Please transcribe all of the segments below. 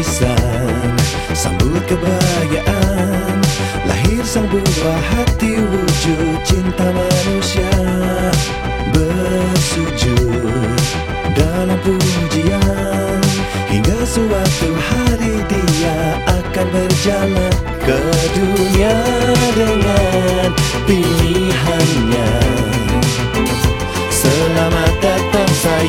nisan, sambut kebahagiaan, lahir sang buah hati wujud cinta manusia. Bersujud dalam pujian, hingga suatu hari dia akan berjalan ke dunia dengan pilihannya. Selamat datang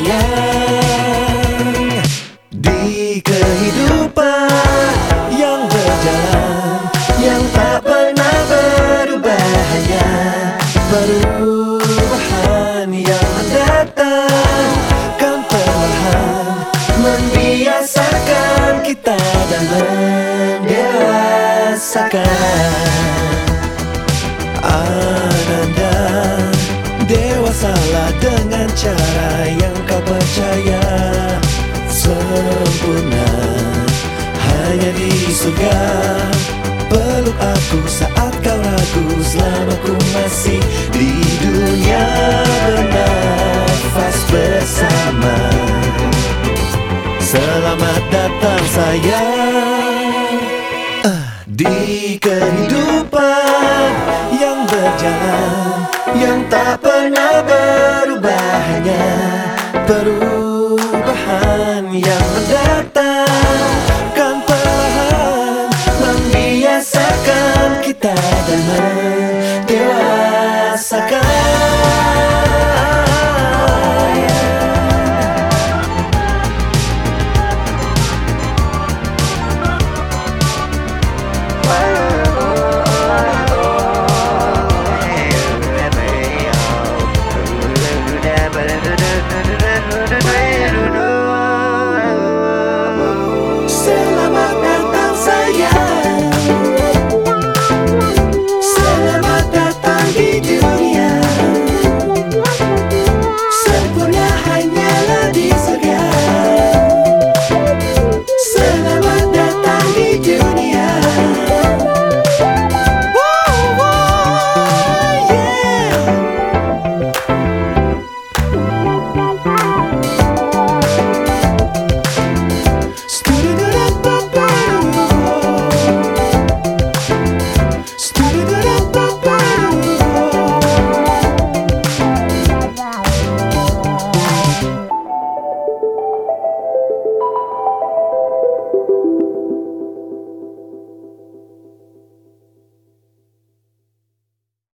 sayang di kehidupan yang berjalan, yang tak pernah berubah, hanya perubahan yang mendatang kan perlahan membiasakan kita dan mendewasakan. Ananda dewasalah dengan cara yang kau percaya. Sempurna hanya di surga. Peluk aku saat kau ragu, selama ku masih di dunia bernafas bersama. Selamat datang sayang di kehidupan yang berjalan, yang tak pernah berubah, hanya perubahan yang mendatang